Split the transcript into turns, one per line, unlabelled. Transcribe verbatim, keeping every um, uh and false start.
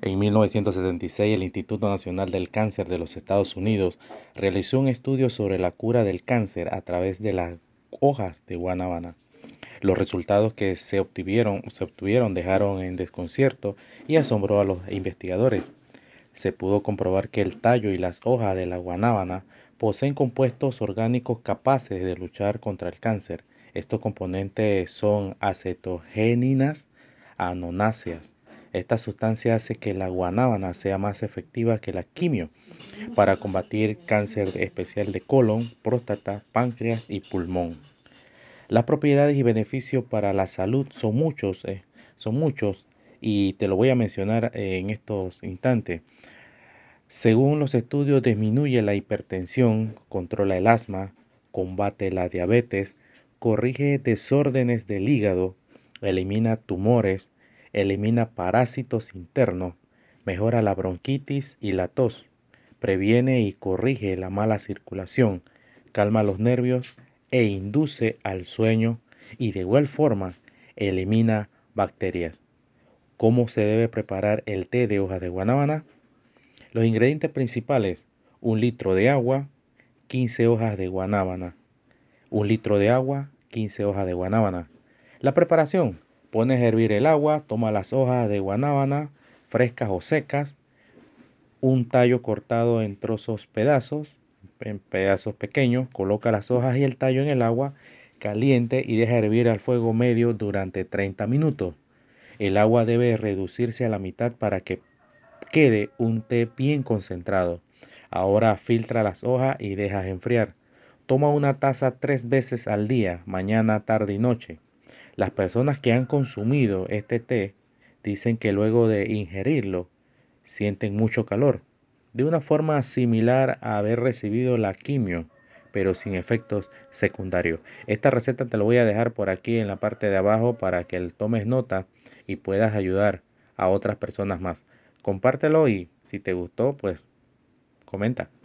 En mil novecientos setenta y seis, el Instituto Nacional del Cáncer de los Estados Unidos realizó un estudio sobre la cura del cáncer a través de las hojas de guanábana. Los resultados que se obtuvieron, se obtuvieron dejaron en desconcierto y asombró a los investigadores. Se pudo comprobar que el tallo y las hojas de la guanábana poseen compuestos orgánicos capaces de luchar contra el cáncer. Estos componentes son acetogeninas anonáceas. Esta sustancia hace que la guanábana sea más efectiva que la quimio para combatir cáncer especial de colon, próstata, páncreas y pulmón. Las propiedades y beneficios para la salud son muchos, eh, son muchos y te lo voy a mencionar eh, en estos instantes. Según los estudios, disminuye la hipertensión, controla el asma, combate la diabetes, corrige desórdenes del hígado, elimina tumores, elimina parásitos internos, mejora la bronquitis y la tos, previene y corrige la mala circulación, calma los nervios e induce al sueño y de igual forma elimina bacterias. ¿Cómo se debe preparar el té de hoja de guanábana? Los ingredientes principales: un litro de agua, quince hojas de guanábana. Un litro de agua, quince hojas de guanábana. La preparación: pones a hervir el agua, toma las hojas de guanábana, frescas o secas, un tallo cortado en trozos pedazos, en pedazos pequeños, coloca las hojas y el tallo en el agua caliente y deja hervir al fuego medio durante treinta minutos. El agua debe reducirse a la mitad para que quede un té bien concentrado. Ahora filtra las hojas y dejas enfriar. Toma una taza tres veces al día, mañana, tarde y noche. Las personas que han consumido este té dicen que luego de ingerirlo sienten mucho calor, de una forma similar a haber recibido la quimio, pero sin efectos secundarios. Esta receta te lo voy a dejar por aquí en la parte de abajo para que tomes nota y puedas ayudar a otras personas más. Compártelo y si te gustó, pues comenta.